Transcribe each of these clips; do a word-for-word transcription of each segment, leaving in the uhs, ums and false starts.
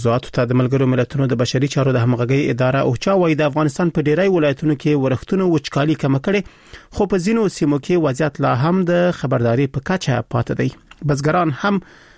موضوعاتو ته د ملګرو ملتونو د بشري چارو د همغږي اداره اوچا وايي د افغانستان په ډیری ولایتونو کې ورښتونو وچکالي کم کړي خو په ځینو سیمو کې وضعیت لا هم د خبرداري په کچه پاتې دی. بزګران هم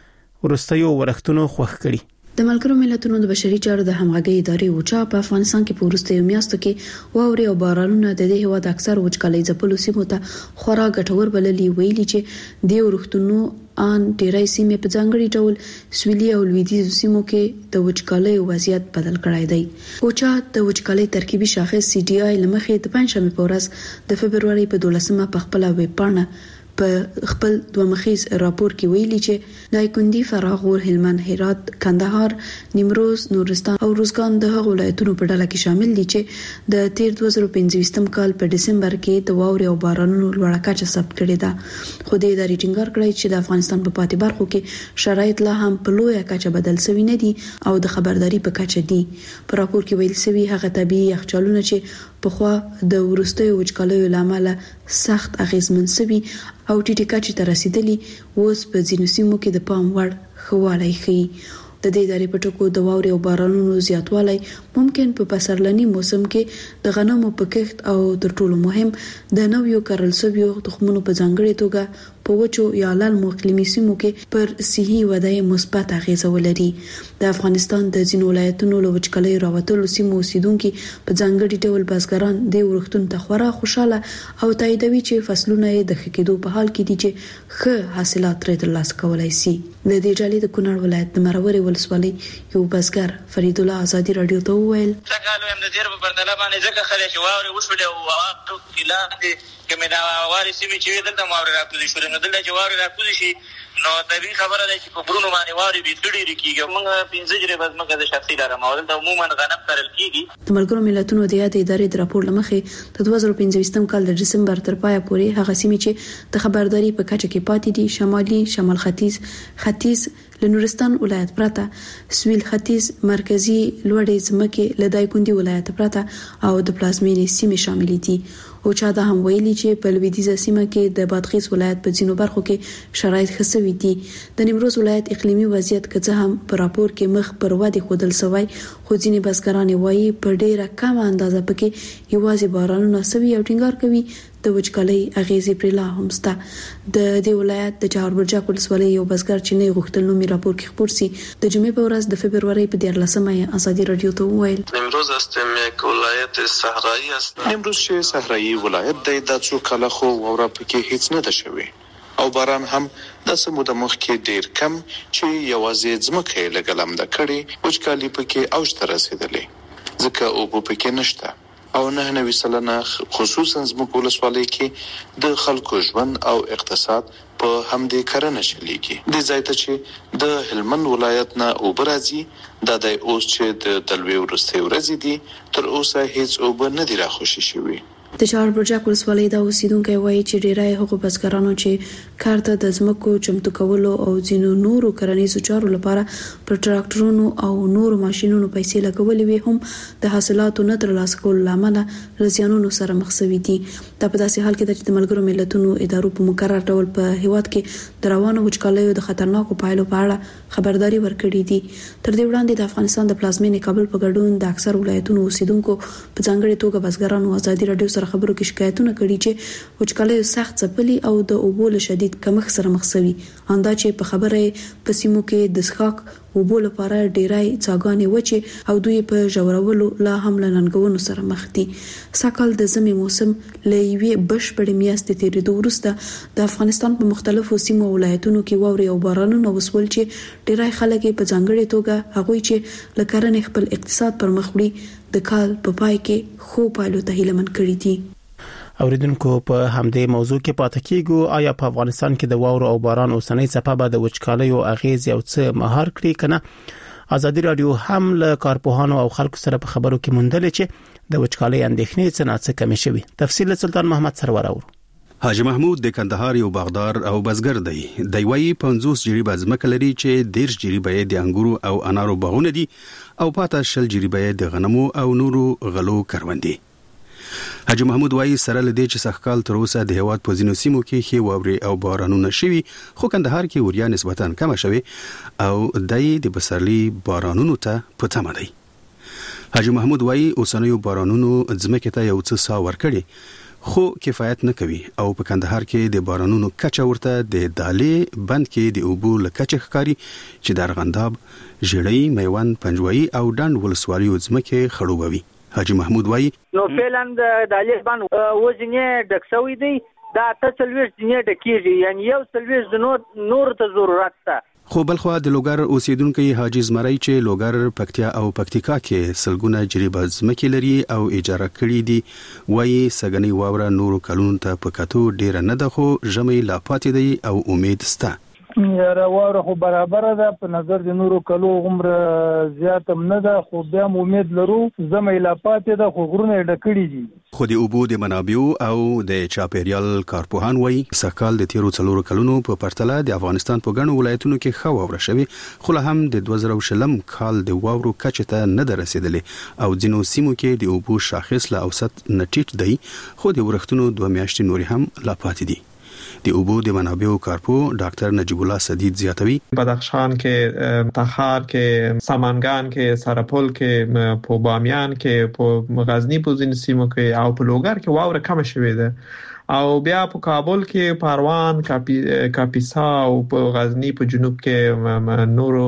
ورستیو ورښتونو خوښ کړي. د ملګرو ملتونو د بشري چارو د همغږي ادارې اوچا په افغانستان کې په وروستیو میاشتو کې واوري او بارانونه د دې هوا د اکثر وچکالۍ ځپلو سیمو ته خورا ګټور بللي ویلي چې د ورښتونو ان ډیری سیمې په ځانګړي ډول سویلي او لویدیځ سیمو کې د وچکالۍ وضعیت بدل کړای دی. اوچا د وچکالۍ ترکیبي شاخص سی ډي آی لمخې د پنځمې په ورځ د فبرवरी په دولسمه په خپل ویب پاڼه په خپل دوه مخیز راپور کې ویلي چې دایکندي، فراه، غور، هلمند، هرات، کندهار، نیمروز، نورستان او روزګان د هغو ولایتونو په ډله کې شامل دي چې د تیر دوه زره پنځه کال په دسمبر کې د واوري او بارانونو لوړه کچه ثبت کړې ده. خو د ادارې ټینګار کړی چې د افغانستان په پاتې برخو کې شرایط لا هم په لویه کچه بدل شوي نه دي او د خبرداري په کچه دي. په راپور کې ویل شوی هغه طبيعي یخچالونه چې په خوا د ورستیو وچکالیو لامل سخت اغیزمن شوي او ټیټه کچه ته رسیدلی اوس په ځینو سیمو کې د پام وړ خواله ښيي. د دې ادارې په ټکو د واوري او بارانونو زیاتوالی ممکن په پسرلني موسم کې د غنمو په کښت او تر ټولو مهم د نویو کرل شویو تخمونو په ځانګړي توګه په وچو یا لالمو اقلیمي سیمو کې پر صحي وده مثبت اغیزه ولري. د افغانستان د ځینو ولایتونو له وچکالۍ راوتلو سیمو اوسیدونکو په ځانګړي ډول بزګران د ورښتون ته خورا خوشاله او تاییدوي چې فصلونه یې د ښه کېدو په حال کې دي چې ښه حاصلات ترې ترلاسه کولای شي. د دې ډلې د کونړ ولایت د مروري ولسوالۍ یو بزګر فرید الله آزادي رادیو ته وویل څنګه هم د دې په پرتله باندې ځکه خلک واوري وشولې او واورو کلاندې کمه دا واوري سیمه چې دلته واوري راکوي شو نو دلته چې واوري راکوي شي نو طبيعي خبره ده چې په برونو باندې واوري به تړي رکیږي. موږ پنځه جری بس موږ د شخصي لاره ماول ته عموما غنم ترل کیږي. د ملګرو ملتونو د یاد ادارې د راپور لمخې د دوه زره پنځه کال د دسمبر تر پایه پورې هغه سیمې چې د خبرداري په کچه کې پاتې دي شمالي، شمال ختیځ، ختیځ، لنورستان ولایت پرته، سویل ختیځ، مرکزی لوړې ځمکې له دایکندي ولایت پرته او د پلازمینې سیمې شامل دي. او چا دا هم ویلي چې په لویدیځه سیمه کې د بادغیس ولایت په ځینو برخو کې شرایط ښه شوي دي. د نیمروز ولایت اقلیمي وضعیت که څه هم په راپور کې مخ پر ودې ښودل شوی خو ځینې بزګران وایي په ډیره کمه اندازه پکې یوازې بارانونه شوي او ټینګار کوي د وچکالۍ اغیزې پر لا هم شته. د دې ولایت د چهاربرجک ولسوالۍ یو بزګر چې نه غوښتل نومي راپور کې خبر سي د جمعې په ورځ د فبرवरी په دیارلسمه ازادي رادیو ته وویل نیمروز هستم یک ولایت صحرایی است. نیمروز چې صحرایی ولایت دی د څو کاله خو وره پکې هیڅ نه ده شوی او باران هم د سمو د مخ کې ډیر کم چې یوازې ځمکه لګلم د کړي وچکالي پکې اوج ته رسیدلې ځکه او پکې نشته او نه نوي سلنه خصوصا زموږ ولسوالۍ کې د خلکو ژوند او اقتصاد په همدې کرنه چلیږي. د ځای ته چې د هلمند ولایت نه اوبرازي د دای اوس چې د دلوي ورسته ورزي دي تر اوسه هیڅ اوب نه دی راخوشي شوی. د چهاربرجک ولسوالۍ د اوسیدونکو وایي چې ډیری هغو بزګرانو چې کارته د ځمکو چمتو کولو او ځینو نورو کرنیزو چارو لپاره پر تراکټورونو او نورو ماشينونو پیسې لګولې وي هم د حاصلاتو نه ترلاسه کولو لامل لزیانونو سره مخ شوي دي. دا په داسې حال کې ده چې د ملګرو ملتونو ادارو په مقرر ډول په هیواد کې د روانو وچکالیو د خطرناکو پایلو په اړه خبرداري ورکړې دي. تر دې وړاندې د افغانستان د پلازمینې کابل په ګډون د اکثر ولایتونو اوسیدونکو په ځانګړي توګه بزګرانو ازادي رادیو سره خبرو کې شکایتونه کړي چې وچکالۍ سخت ځپلي او د اوبو له شدید کمښت سره مخ شوي. اندا چې په خبره په سیمو کې د څښاک اوبو لپاره ډیرای څاګانې وچې او دوی په ژورولو لا هم له ننګونو سره مخ دي. ساکال د ژمي موسم له یوې بشپړې میاشتې تیریدو وروسته د افغانستان په مختلفو سیمو او ولایتونو کې واوري او بارانونه وسول چې ډیرای خلک په ځانګړي توګه هغوی چې له کرنې خپل اقتصاد پر مخ وړي د کال په پای کې خو پایلو ته هیله من کړی دي. اوریدونکو په همدې موضوع کې پاتې کیږو. آیا په افغانستان کې د واورو او باران اوسنۍ څپه به د وچکالۍ او اغیز یو څه مهار کړي کنه؟ ازادي رادیو هم له کارپوهانو او خلکو سره په خبرو کې موندل چې د وچکالۍ اندېښنې څه نه څه کمې شوي. تفصیل سلطان محمد سرور اورو. حاجی محمود د کندهار یو باغدار او بزګر دی. د وی پنځوس جریبه ځمکه لري چې ډیر جریبه د انګورو او انارو باغونه دي او پاته شل جریبه د غنمو او نورو غلو کروندې. حاجی محمود وایي سره لدې چې سخکال تر اوسه د هیواد په ځینو سیمو کې ښې واورې او بارانونه شوي خو کندهار کې وریا نسبتاً کمه شوي او دای د پسرلي بارانونو ته په تمه دی. حاجی محمود وایي اوسنیو بارانونو ځمکې ته یو څه سا ورکړي خو کفایت نه کوي او په کندهار کې د بارانونو کچه ورته د دالې بند کې د اوبو لکچه ښکاری چې د ارغنداب، ژړۍ، میوند، پنجوایي او ډنډ ولسوالیو ځمکې خړوبوي. حاجی محمود وایي نو فعلاً د دالې بند وزنې ډکسوي دی دا ته څلويش ځنې ډکیږي یعنی یو څلويش د نور نور ته ضرورت ده. خو بلخوا د لوګر اوسیدونکو حاجی زمری چې لوګر، پکتیا او پکتیکا کې سلګونه جریبه ځمکې لري او اجاره کړي دي وایي سګنی واوره نورو کلونو ته په کتو ډیر نه ده خو ژمي لا پاتې دی او امید سته. یاره واوره خو برابر ده په نظر د نورو کلو عمر زیات هم نه ده خو بیا امید لرو زمي لا پاتې ده خو غرونه ډکړي دي. خو د اوبو د منابعو او د چاپیریال کارپوهان وایي سکهال د تیرو څلورو کلونو په پرتله د افغانستان په ګڼو ولایتونو کې ښه واوره شوې خو لا هم د دوه زره شلم کال د واورو کچې ته نه ده رسېدلې او ځینو سیمو کې د اوبو شاخص له اوسط نه ټیټ دی خو د ورښتونو دوه میاشتې نورې هم لا پاتې دي. د اوبو د منابعو کارپو ډاکټر نجیب الله سدید زیاتوي بدخشان کې، تخار کې، سمنګان کې، سرپل کې، په بامیان کې، په غزنی په ځینو سیمو کې او په لوګر کې واوره کم شوې ده او بیا په کابل کې، پروان، کاپی کاپیسا او په غزنی په جنوب کې نورو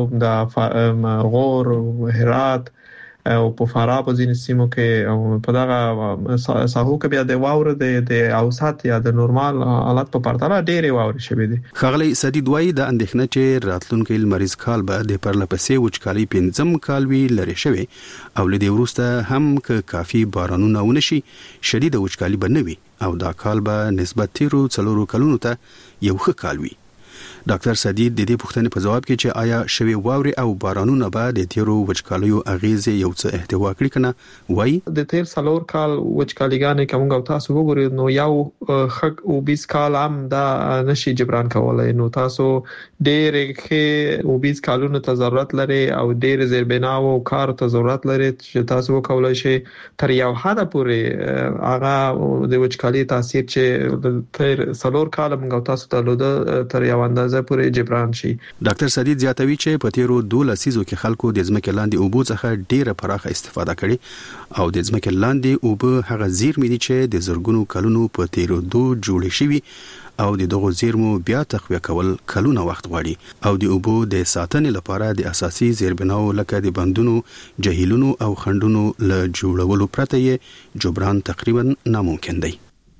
د غور، هرات او په فراه په ځینو سیمو کې او په دغه ساحو کې بیا د واوره د د اوسط یا د نورمال حالت په پرتله ډېرې واورې شوې دي. ښاغلی سدید وایي د اندېښنه چې راتلونکي لمریز کال به د پرلپسې وچکالۍ پنځم کال وي لرې شوی او له دې وروسته هم که کافي بارانونه ونشي شدید وچکالي به نه وي او دا کال به نسبت تیرو څلورو کلونو ته یو ښه کال وي. ډاکټر سدید د دې پوښتنې په جواب کې چې آیا شوی واورې او بارانونه به د تیرو وچکالیو اغیزې یو څه احتوا کړي کنه وایي د تیر څلور کال وچکالیګانې کوم او تاسو وګورئ نو یو خک او بیس کال هم دا نشي جبران کولای نو تاسو ډېر کې او بیس کالونو ته ضرورت لري او ډېر زیربناو او کار ته ضرورت لري چې تاسو وکولای شئ تر یو حد پورې هغه د وچکالي تاثیر چې تیر څلور کال موږ تاسو ته لوده تر یو اندازه پورې جبران شي. ډاکټر سدید زیاتوي چې په تیرو دوه لسیزو کې خلکو د ځمکې لاندې اوبو څخه ډیره پراخه استفاده کړې او د ځمکې لاندې اوبه هغه زیرمې دي چې د زرګونو کلونو په تیرو دوه جوړې شوي او د دغو زیرمو بیا تقویه کول کلونه وخت غواړي او د اوبو د ساتنې لپاره د اساسي زیربناو لکه د بندونو، جهیلونو او خندونو له جوړولو پرته یې جبران تقریبا ناممکن دی.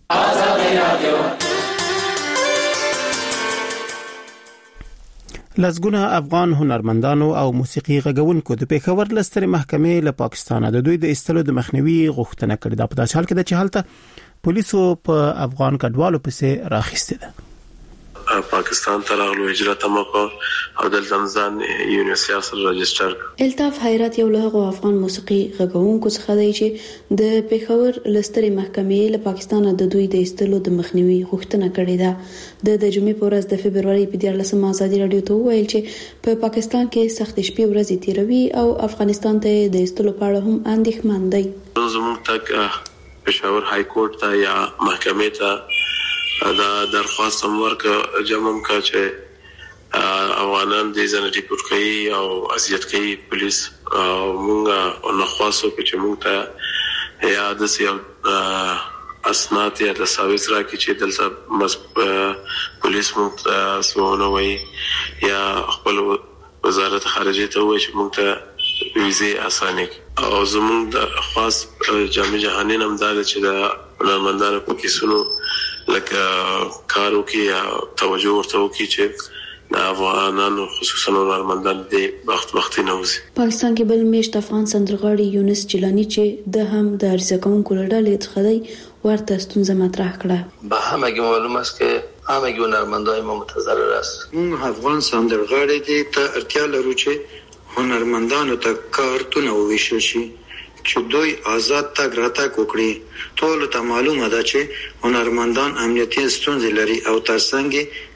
لزګونه افغان هنرمندانو او موسیقي غږونکو د پیښور لستري محکمې له پاکستان د دوی د استلو د مخنیوي غوښتنه کړې ده په داسې حال کې چې حالت پولیسو په افغان کډوالو پسې راخسته ده. پاکستان ته راغلو هجرت مکو او دلته ځان یونیورسيټي سره رجسټر. الطاف حیرت یو له افغان موسیقي غږونکو څخه دی چې د پیښور لستري محکمې له پاکستان د دوی د استلو د مخنیوي غوښتنه کړې ده. د د جمعې په ورځ د فبرवरी په دیارلسمه ازادي رادیو ته ویل چې په پاکستان کې سخت شپې ورځې تیروي او افغانستان ته د استلو په اړه هم اندېښمن دی. زموږ تک پېښور های کورټ ته یا محکمې ته دا درخواست هم ورکړه جمعم کا چې افغانان د ځان ډیپورټ کوي او اذیت کوي پولیس او موږ نو خاصو چې موږ ته یا د سیاو اسناد یا د ساویس راکې چې دلته پولیس موږ سونه وي یا خپل وزارت خارجه ته وایي چې موږ ته ویزه اسانه او زموږ د خاص جامع جهانی نوم دا چې د هنرمندانو په کیسونو لکه کارو کې توجه ورته وکړي چې د افغانانو خصوصا هنرمندان د وخت وخت نه وځي. پاکستان کې بل میشت افغان سندرغاړي یونس جیلانی چې د هم د عریضه کوونکو لړلې څخه دی ورته ستونزه مطرح کړه. به همه معلوم است که همه هنرمندای ما متضرر است. اون افغان سندرغاړي دي ته اړتیا لرو چې هنرمندانو ته کارتونه وویشل شي چې دوی آزاد تګ راتګ وکړي. ټول ته معلومه ده چې هنرمندان امنیتي ستونزې لري او ترڅنګ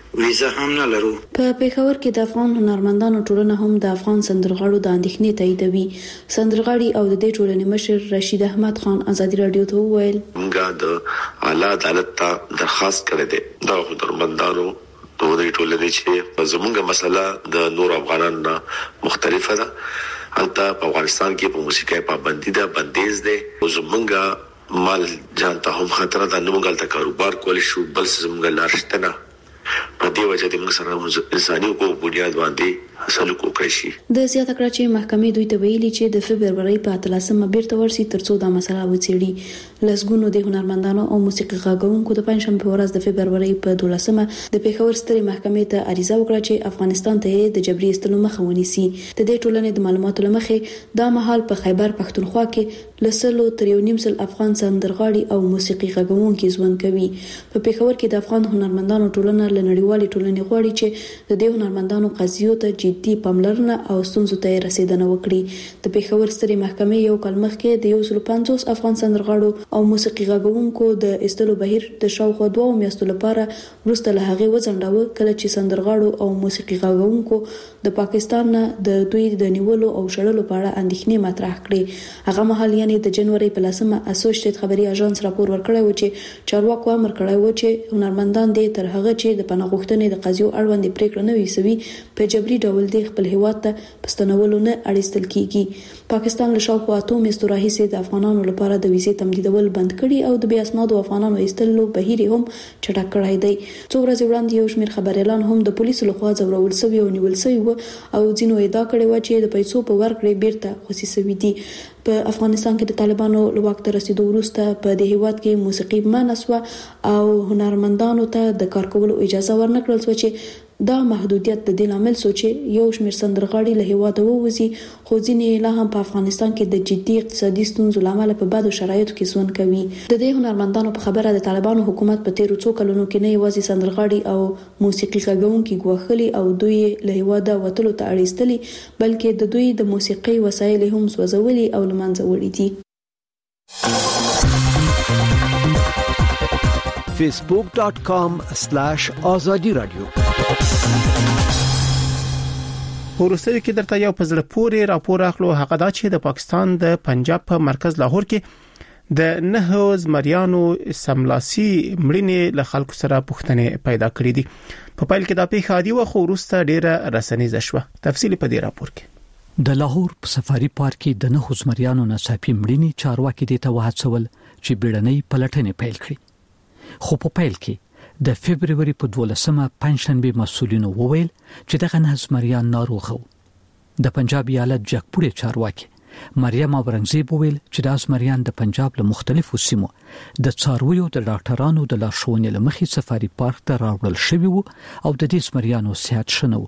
ویزه هم نه لرو. په پیښور کې د افغان هنرمندانو ټولنه هم د افغان سندرغاړو د اندېښنې تاییدوي. سندرغاړي او د دې ټولنې مشر رشید احمد خان ازادي رادیو ته وویل موږ د اعلی عدالت ته درخواست کړې ده د هنرمندانو د دې ټولنې چې زموږه مسله د نور افغانانو مختلفه ده. البته په افغانستان کې په موسیقي پابندي ده، بندیز ده، زموږه مال جان ته هم خطر ده، نه موږ د کاروبار کول شو بل زموږه لارښتنه په دې وجه د موږ سره انساني حقوق بنیاد باندې حاصل کوي شي. د زیاته کړه چې محکمې دوی ته ویلي چې د فبرवरी په اتلسمه بیرته ورسي ترڅو دا مسله وڅېړي. لسګونو د هنرمندانو او موسیقي غاګونکو د پنځشنبه ورځ د فبرवरी په دولسمه د پیښور سترې محکمې ته عریضه وکړه چې افغانستان ته د جبري استلو مخه ونیسي. د دې ټولنې د معلوماتو لمخې دا مهال په خیبر پښتونخوا کې لسلو تر یو نیم سل افغان سندرغاړي او موسیقي غاګونکي ژوند کوي. په پیښور کې د افغان هنرمندانو ټولنه لنړیوالې ټولنې غواړي چې د دې هنرمندانو قضیو ته جدي پاملرنه او ستونزو ته رسیدنه وکړي. د پیښور سترې محکمې یو کال مخکې د یو سل پنځوس افغان سندرغاړو او موسیقي غاګونکو د استلو بهیر د شاوخوا دوه میاشتو لپاره وروسته له هغې وځنډاوه کله چې سندرغاړو او موسیقي غاګونکو د پاکستان نه د دوی د نیولو او شړلو په اړه اندېښنې مطرح کړې. هغه مهال یعنی د جنوري په لسمه اسوسییټ خبري اژانس راپور ورکړی و چې چارواکو امر کړی و چې هنرمندان دې تر هغه چې د پناه غوښتنې د قضیو اړوند پریکړه نه ویسوي په جبري ډول د خپل هیواد ته پستنولو نه اړیستل کیږي. پاکستان له شاوخوا اته میاشتو راهیسې د افغانانو لپاره د ویزې تمدیدول بند کړي او د بې اسنادو افغانانو ایستلو بهیر هم چټک کړی دی. څو ورځې وړاندې یو شمېر خبريالان هم د پولیسو لخوا ځورول شوي او نیول شوي وو او ځینو ادعا کړې و چې د پیسو په ورکړې بیرته خوسي شوي دي. په افغانستان کې د طالبانو له واک ته رسیدو وروسته په دې هیواد کې موسیقي منع شوه او هنرمندانو ته د کار کولو اجازه ورنکړل شوه چې دا محدودیت د دې لامل شو چې یو شمېر سندرغاړي له هیواده ووځي خو ځینې لا هم په افغانستان کې د جدي اقتصادي ستونزو لامل په بدو شرایطو کې ژوند کوي. د دې هنرمندانو په خبره د طالبانو حکومت په تیرو څو کلونو کې نه یوازې سندرغاړي او موسیقي غاګونکي ګواښلي او دوی له هیواده وتلو ته اړیستلي بلکې د دوی د موسیقي وسایل هم سوځولي او له منځه وړي دي. facebook dot com slash azadi radio ورسره کې درته یو پزله پوري راپور اخلو. هغه دا چې د پاکستان د پنجاب په مرکز لاهور کې د نه زمریانو سملاسي مړینې له خلکو سره پوښتنه پیدا کړې دي. په پایل کې دا پیښه دی او ورسته ډیره رسنیزه شوه. تفصیل په دې راپور کې. د لاهور په سفاري پارک کې د نه زمریانو ناڅاپي مړینې چارواکي د توهڅول چې بیړنۍ پلټنې پیل کړې. خو په پیل کې د فبرवरी په دولسمه پنځشنبه مسؤلینو وویل چې دغه نه زمریان ناروغ وو. د پنجاب ایالت جګپوړي چارواکي مریم اورنګزیب وویل چې د زمریان د پنجاب له مختلفو سیمو د څارویو د ډاکټرانو د لارښوونې لمخې سفاري پارک ته راوړل شوی وو او د دې زمریانو صحت شنو.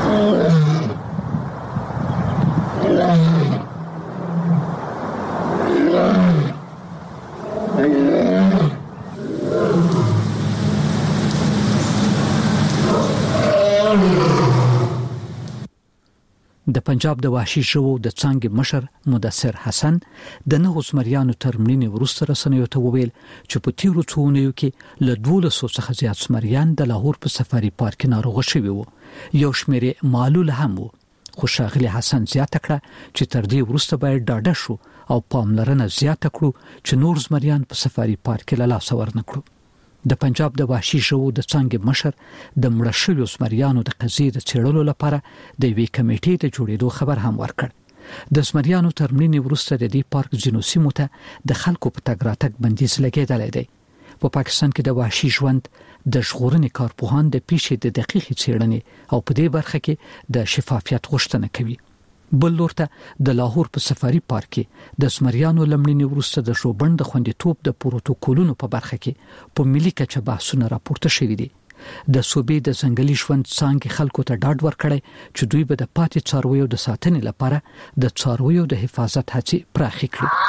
د پنجاب د وحشي ژوو د څنګه مشر مدثر حسن د نه زمریانو ترمنینې ورسته رسنیو ته وویل چې په تیرو څونیو کې له دولسو څخه زیات زمریان د لاهور په سفاري پارک ناروغ شوي وو. یو شمېر معلول هم وو. خو ښاغلي حسن زیاته کړه چې تر دې وروسته باید ډاډه شو او پاملرنه زیاته کړو چې نور زمریان په سفاري پارک کې له لاسه ورنکړو. د پنجاب د وحشي ژوو د څنګه مشر د مړه شویو زمریانو د قضیې د څېړلو لپاره د یوې کمیټې د جوړېدو خبر هم ورکړ. د زمریانو ترمنینې وروسته د دې پارک ځینو سیمو ته د خلکو په تګ راتګ بندیز لګېدلی دی. په پاکستان کې د وحشي ژوند د ژغورنې کارپوهان د پیښې د دقیقې څېړنې او په دې برخه کې د شفافیت غوښتنه کوي. بل لورته د لاهور په سفاري پارک کې د زمریانو لمړنې وروسته د ژوبڼ د خوندیتوب د پروتوکولونو په برخه کې په ملي کچه بحثونه راپورته شوي دي. د صوبې د ځنګلي ژوند څانګې خلکو ته ډاډ ورکړی چې دوی به د پاتې څارویو د ساتنې لپاره د څارویو د حفاظت هڅې پراخې کړي.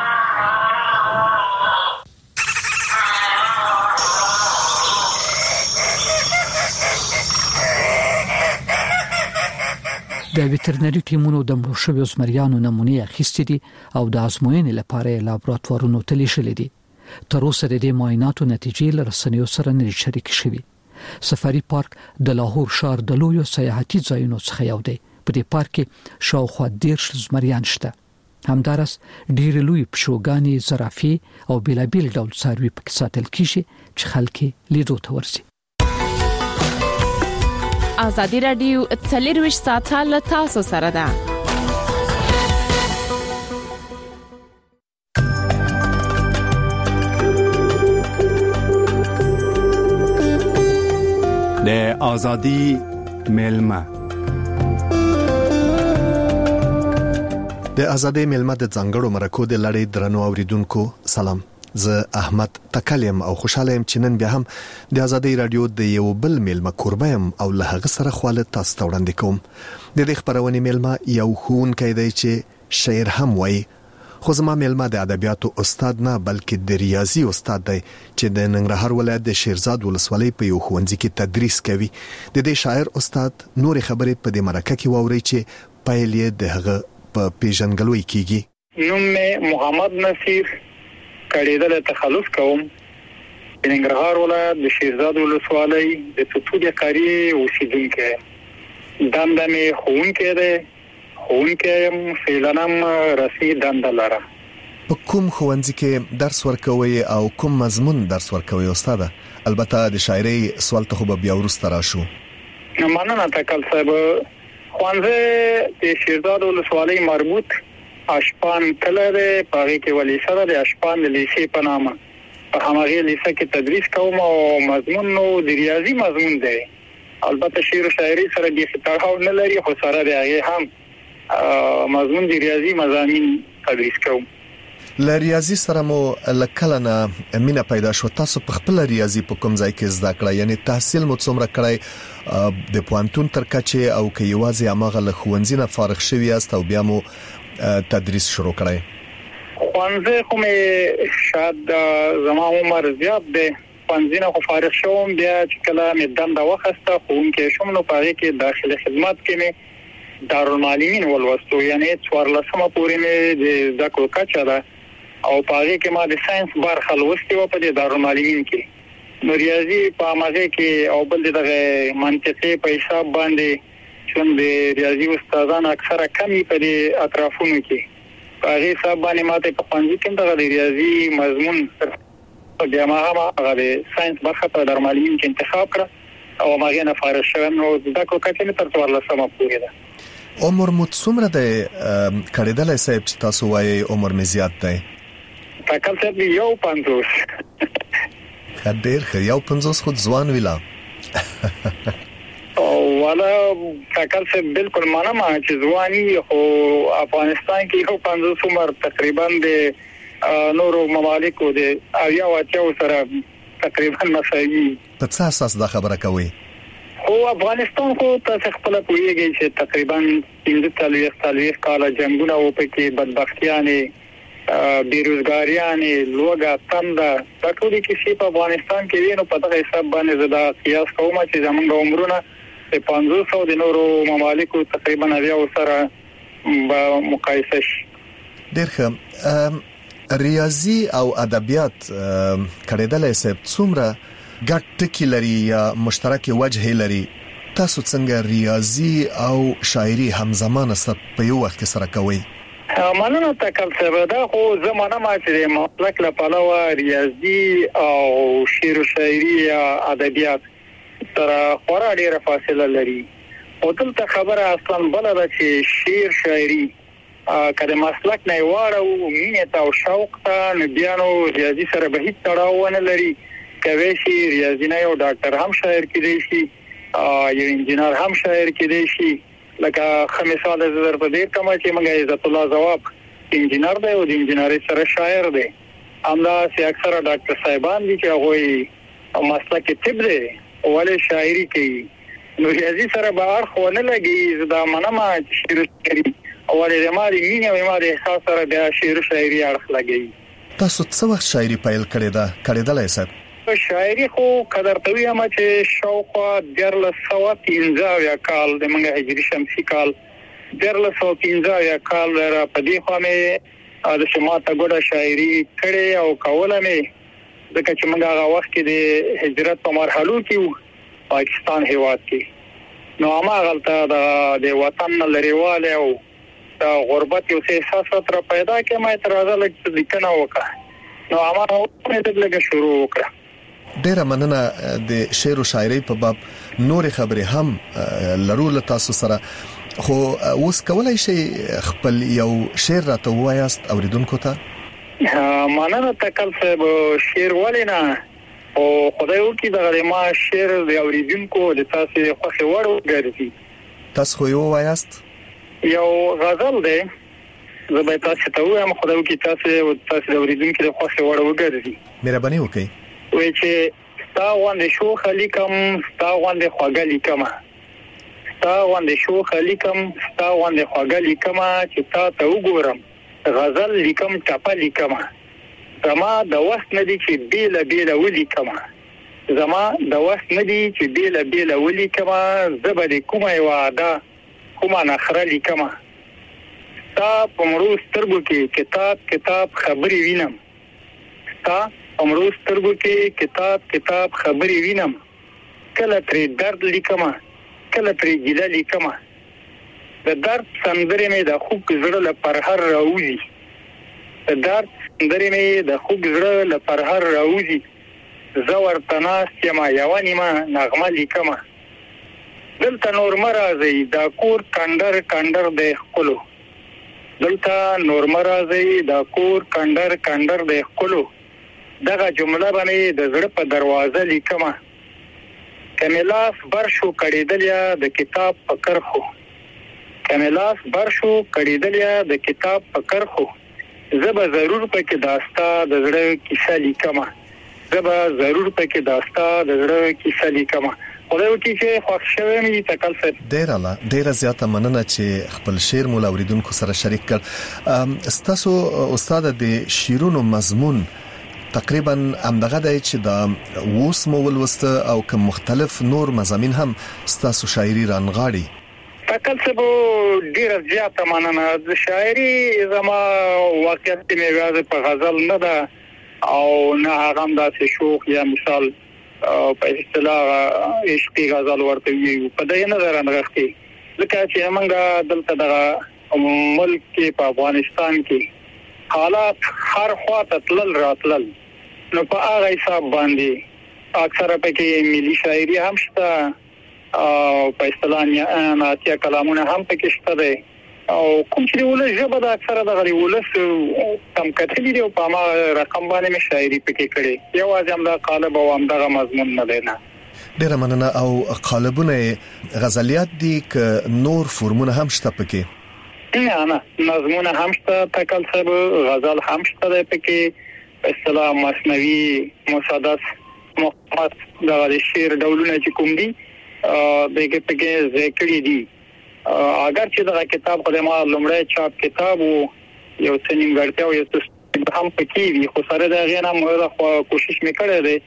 د ویټرنري ټیمونو د مړو شویو زمریانو نمونې اخیستې دي او د ازموینې لپاره یې لابراتوارونو ته لیږلې دي. تر اوسه د دې معایناتو نتیجې له رسنیو سره نه شریک شوي. سفاری پارک د لاهور ښار د لویو سیاحتي ځایونو څخه یو دی. په دې پارک کې شاوخوا دیرش زمریان شته. همدارس ډېر لوی پښوګانې، زرافې او بیلابیل ډول څاروي پکې ساتل کیږي چې خلک لیدو ته ورسي. ازادي رادیو څلرویشت ساعته له تاسو سره ده. د ازادي ملما د ازادي ملما د ځنګړو مرکو د لړۍ درنو اوریدونکو سلام. زه احمد تکلم او خوشاله يم چې نن بیا هم د ازادي رادیو د یو بل ملما قربایم او له هغه سره خواله تاسو ته وړاندې کوم. د دې خبرونې ملما یو خونکی دی چې شعر هم وایي، خو زما ملما د ادبیاتو استاد نه بلکې د ریاضي استاد دی چې د ننګرهار ولایت د شیرزاد ولسوالۍ په یو ښوونځي کې تدریس کوي. د دې شاعر استاد نور خبرې په دې مرکه کې واوري چې پایل یې د هغه په پیژنګلوي کیږي. نوم مې محمد نصیر، کړیدل تخلص کوم. د ننګرهار ولایت د شیرزاد ولسوالۍ د توتو قریه اوسیدونکو. دنده مې ښوونکی دی، ښوونکی يم، فعلنم رسمي دنده لرم. په کوم ښوونځي کې درس ورکوي او کوم مضمون درس ورکوي استاده؟ البته د شاعري سوال ته خو بیا ورسته راشو. مننه تکل صاحب. ښوونځی د شیرزاد ولسوالۍ مربوط اشپان کله ده، پاره کې ولیسه ده د اشپان د لیسې په نامه. په هماغه لیسه کې تدریس کوم او مضمون نو د ریاضي مضمون دی. البته شعر او شاعري سره د تړاو نه لري، خو سره د هغه هم مضمون د ریاضي مضامین تدریس کوم. ل ریاضي سره مو لکلنه مینا پیدا شو. تاسو په خپل ریاضي په کوم ځای کې زده کړی؟ یعنی تحصیل مو څومره کړی د پوانتون تر کچه او کې یوازې امغه له ښوونځي نه فارغ شوی است او بیا مو تدریس شروع کړی؟ ښوونځی خو مې شاید زما عمر زیات دی، ښوونځي نه خو فارغ شوم. بیا چې کله مې دنده واخیسته ښوونکی شوم نو په هغې کې داخلي خدمت کې مې دارالمعلمین ولوستو، یعنی څوارلسمه پورې مې د زده کړو کچه ده او په هغې کې ما د ساینس برخه لوستې وه په دې دارالمعلمین کې. نو ریاضي په هماغې کې او بل دغه منطقې په حساب باندې چون د ریاضي استادان اکثره کمی په دې اطرافونو کې په هغې حساب باندې ماته په ښوونځي کې دغه د ریاضي مضمون بیا ما هم هغه د ساینس برخه په دارالمعلمین کې انتخاب کړه او هغې نه فارغ شوم. نو زده کړو کچه مې تر څوارلسمه پورې ده. عمر مو څومره دی کړېدلی صاحب چې تاسو وایي عمر مې زیات دی؟ تکل صاحب یو پنځوس. ښه ډېر ښه، یو پنځوس خو ځوان وي لا. والا تکل صاحب بالکل منم چې ځواني، خو افغانستان کې یو پنځوس عمر تقریبا د نورو ممالکو د اویا او اتیا سره تقریبا مساوي. په څه اساس دا خبره کوي؟ خو افغانستان خو تاسو خپل پوهیږئ چې تقریبا پنځه څلوېښت څلوېښت کاله جنگونه و، پکې بدبختیانې، بیروزګاریانې، لوږه، تنده، دا ټولې کیسې په افغانستان کې وي. نو په دغه حساب باندې زه دا قیاس کوم چې زموږ عمرونه د پنځوس او د نورو ممالکو تقریبا اویا سره به مقایسه شي. ډېر ښه. ریاضي او ادبیات کړېدلی صاحب څومره ګډ ټکي لري یا مشترک وجه لري؟ تاسو څنګه ریاضي او شاعري همزمانه سره په یو وخت کې سره کوئ؟ مننه تکل صاحب. دا خو زه منم چې د مسلک له پلوه ریاضي او شعر و شاعري یا ادبیات سره خورا ډېره فاصله لري. او دلته خبره اصلا بله ده چې شعر شاعري که د مسلک نه یې واړو مینې ته او شوق ته، نو بیا نو ریاضي سره به هیڅ تړاو ونه لري. کوی شي ریاضي نه یو ډاکټر هم شاعر کېدی شي، یو انجینر هم شاعر کېدی شي. لکه ښه مثال زه درته ډېر کوم چې موږ عزت الله ځواب انجینر دی او د انجینرۍ سره شاعر دی. همداسې اکثره ډاکټر صاحبان دي چې هغوی مسلک طب دی ولې شاعري کوي. نو ریاضي سره به اړخ ونه لګي. زه دا منم چې شعر شاعري ولې د ما د مینې او ما د احساس سره بیا شعر شاعري اړخ لګوي. تاسو څه وخت شاعري پیل کړې ده؟ کړېدلی صاحب؟ شاعري خو قدرته ویم چې شاوخوا دیارلس سوه پنځه اویا کال د موږ هجري شمسي کال دیارلس سوه پنځه اویا کال را په دې خوا مې د شماته ګوډه شاعري کړې او کوله مې ځکه چې موږ هغه وخت کې د هجرت په مرحلو کې وو. پاکستان هیواد کې نو ما غلطه د وطن لريواله او د غربت یو څه احساس تر پیدا کې ما اعتراض لکه لیکنه وکړه نو ما په دې لګه شروع وکړه ډیره مننه د شعر او شاعري په باب نور خبرې هم لرول تاسو سره خو اوس کولای شي خپل یو شعر راته وایاست اوریدونکو ته مننه تکل صاحب شعر ولینا او خدای وکي دغه ما شعر د اوریدونکو د تاسو خوښ وړو ګرځي تاسو خو یو وایاست یو غزل دی زه به تاسو ته وایم خدای وکي تاسو تاسو د اوریدونکو د خوښ وړو ګرځي مهرباني وکړئ وای چې ستا غوندې شو خلیکم ستا غوندې خوږه لیکم ستا غوندې شو خلیکم ستا غوندې خوږه لیکم چې تا ته وګورم غزل لیکم ټاپه لیکم زما د وخت ندی چې بیل بیل ولیکم زما د وخت ندی چې بیل بیل ولیکم زبر کومه وعده کومه نخره لیکم تا پمرو سترګو کې کتاب کتاب خبري وینم تا پمرو سترګو کې کتاب کتاب خبري وینم کله ترې درد لیکم کله ترې ګیله لیکم د درد سندرې مې د خوږ زړه له پرهر راوځي د درد سندرې مې د خوږ زړه له پرهر راوځي زه ورته ناست یم یوه نیمه نغمه لیکم دلته نور مه راځئ دا کور کنډر کنډر دی ښکلو دلته نور مه راځئ دا کور کنډر کنډر دی ښکلو دغه جمله به مې د زړه په دروازه لیکم کملاس بر شو کړېدلیا د کتاب په کرخو کملاس بر شو کړېدلیا د کتاب په کرخو زه به ضرور پکې داستا د زړه کیسه لیکم زه به ضرور پکې داستا د زړه کیسه لیکم خدای وکړي چې خوښ شوم یې تکل سره ډیر الله ډیر زیاته مننه چې خپل شعر مول اوریدونکو سره شریک کړ استاسو استاد د شیرونو مضمون تقریبا همدغه دی چې دا ووس مو ولوسته او کوم مختلف نور مضامین هم ستاسو شاعري رانغاړي تکل څه ډیره زیاته مننه د شاعري زما واقعیت مې غواړم په غزل نه ده او نه هغه هم داسې شوق یا مثال په اصطلاح عشقي غزل ورته وي په دې نه رانغښتي ځکه چې موږ دلته د ملک کې په افغانستان کې حالات هر خواته تلل راتلل نو په هغه حساب باندې اکثره پکې ملي شاعري هم شته او په اصطلاح ناتیا کلامونه هم پکې شته دي او کوم چې ولې ژبه د اکثره د غړي ولس کم کتلې دی او په ما رقم باندې مې شاعري پکې کړي یو ځم دا قالب او هم دغه مضمون نه دی نه ډیر مننه او قالبونه غزلیات دي ک نور فورمونه هم شته پکې نه نه نظمونه هم شته تکل صاحب غزل هم شته پکې اصطلاح مثنوي مصادف محمد د شعر ډولونه چې کوم دي دغه پکې ذکر دي اگر چې دا کتاب خدما لومړی چاپ کتاب یو څه نیمګړتیا او یو څه هم پکې وي خو سره دا غیر هم کوشش میکړه دي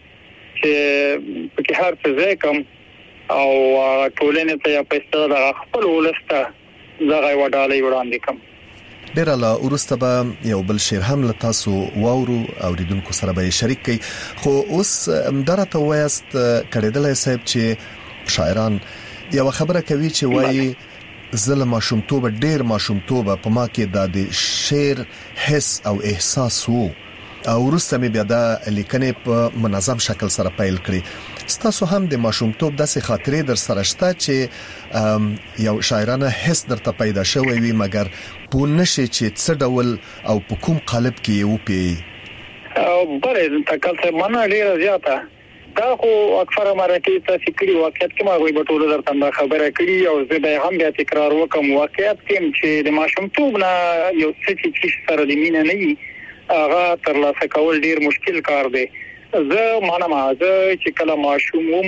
چې پکې هر څه ځکم او ټولنې ته په اصطلاح خپل ولسته زغه وډالې وړاندې کوم ډیر الله ورسته به یو بل شعر هم له تاسو واورو اوریدونکو سره به شریک کړي خو اوس درته وایست کړهدلې صاحب چې شاعران یو خبره کوي چې وایي ظلم ماشومتوب ډیر ماشومتوب په ما کې د شعر حس او احساس وو او ورسته مې بیا د لیکنې په منظم شکل سره پیل کړی ستاسو هم د ماشومتوب داسې خاطرې در سره شته چې یو شاعرانه حس درته پیدا شوی وي مګر په نشي چې څه ډول او په کوم قالب کې یو پی او بلې تکل څه معنا ډیره زیاته دا خو اکثره مرکه تاسو کړي واقعیت کې ما غوي بټول درته خبره کړي او زه به هم بیا تکرار وکم واقعیت کې چې د ماشومتوب نه یو څه چې سره د مینه نه وي هغه ترلاسه کول ډیر مشکل کار دی زه معنا زه چې کله ماشوم وم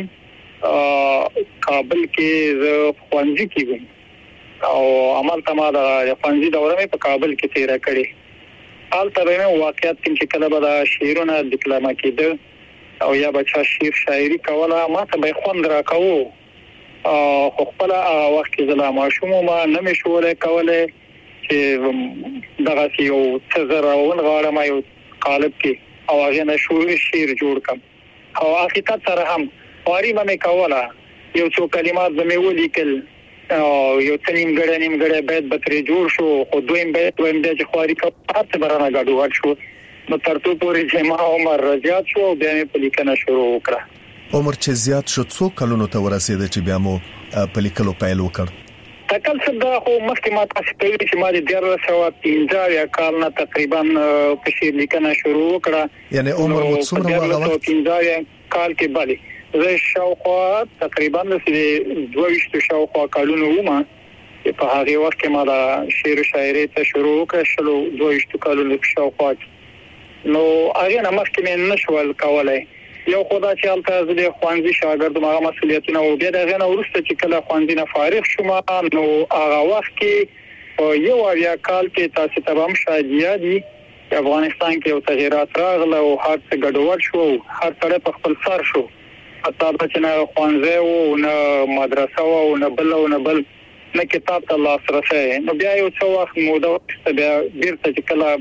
کابل کې زه خوانځي کې وم او عمل تما د خوانځي دوره مې په کابل کې تیر کړې حال ته مې واقعیت چې کله به د شعرونه ډیپلوما کېده او یا بچا شعر شاعري کوله ما ته به خوند راکاو خو خپل هغه وخت کې زلا ماشوم ما نه مې شوله کوله چې دغه یو څه زره ونغاړم یو قالب کې او هغه نه شو شعر جوړ کم او حقیقت سره هم واری باندې کوله یو څو کلمات به مې ولیکل او یو تنیم ګړې نیم ګړې باید به ترې جوړ شو خو دویم باید ویم چې خواري کوي هڅه برانه غاډو شو نو ترڅو پورې چې ما عمر زیات شو بیا مې په لیکنه شروع وکړه عمر چې زیات شو څو کلونو ته ورسېد چې بیا مو په لیکلو پیل وکړ تکل صدا خو مخکې ما تاسو ته ویل چې ما د ډیر سوا پنځه یا کال نه تقریبا په شعر لیکنه شروع وکړه یعنی عمر مو څومره وغوښت پنځه یا کال کې bali زه شاوخوا تقریبا د دوه ویشت شاوخوا کالونو ومه په هغه وخت کې ما د شعر او شاعري ته شروع وکړ شلو دوه ویشت کالونو شاوخوا نو هغه نه مخکې مې نشول کولای یو خدای چې البته زه د خوانزي شاګرد ما مسؤلیتونه او بیا دغه نه ورسته چې کله خوانزي نه فارغ شوم نو هغه وخت کې یو اویا کال کې تاسو ته هم شاید یادي افغانستان کې یو تغیرات راغله او هر څه ګډوډ شو هر څه په خپل سر شو حتی چې نه خوانزه او نه مدرسه او نه بل او نه بل نه کتاب ته لاسرسي نو بیا یو څو وخت موده بیا بیرته چې کله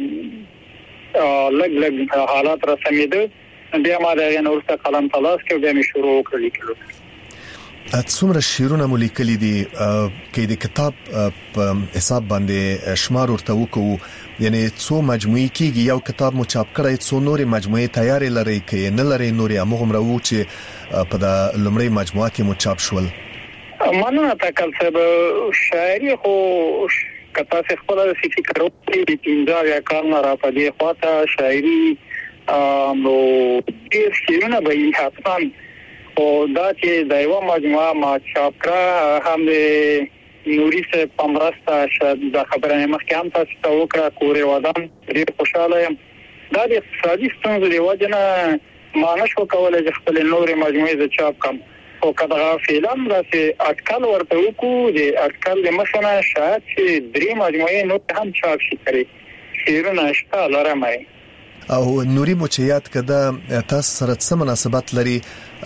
لګ لګ حالات را سمېده بیا ما دا یې نورسته قلم تلاش کې بیا مې شروع وکړ لیکلو څومره شعرونه مو لیکلي دي کې د کتاب په حساب باندې شمار ورته وکړو یعنی څو مجموعي کېږي یو کتاب مو چاپ کړی څو نورې مجموعي تیارې لري کې نه لري نورې هغه مرو چې په د لومړی مجموعه کې مو چاپ شول مننه تکل صاحب شاعري خو کته څه خپل فکر وکړي د پنځه یا کال نه را پدې خواته شاعري نو ډیر شعرونه به یې حتما او دا چې د یو مجموعه ما چاپ کړه هم د نوري سه پمرستا شاید د خبرې مخکې هم تاسو ته وکړه کورې ودان ډیر خوشاله یم دا د اقتصادي ستونزو د وجه نه ما نشو کولای چې خپل نورې مجموعې د چاپ کم او کله فلم راځي اټکل ورته وکړو د اټکل د مخنه شاید چې درې مجموعې نو هم چاپ شي کړي شعرونه شته لرمه او نوري مو چې یاد کده تاسو سره څه مناسبت لري